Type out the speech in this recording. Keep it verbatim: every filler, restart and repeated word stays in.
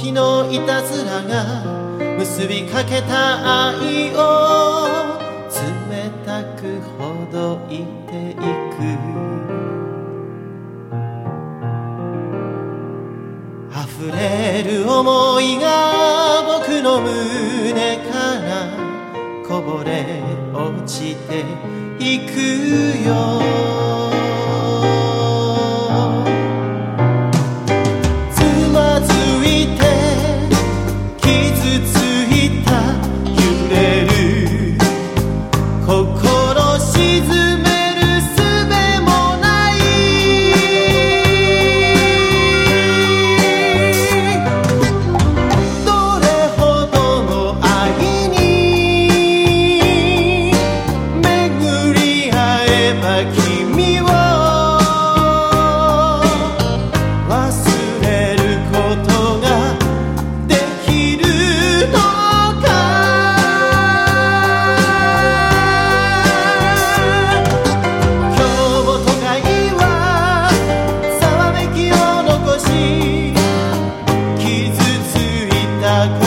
時のいたずらが結びかけた愛を冷たくほどいていく。溢れる想いが僕の胸からこぼれ落ちていくよ。つまずいて傷ついた揺れる心沈める術もない。どれほどの愛に巡り合えば君を忘れることができるのか。今日も都会はざわめきを残し傷ついた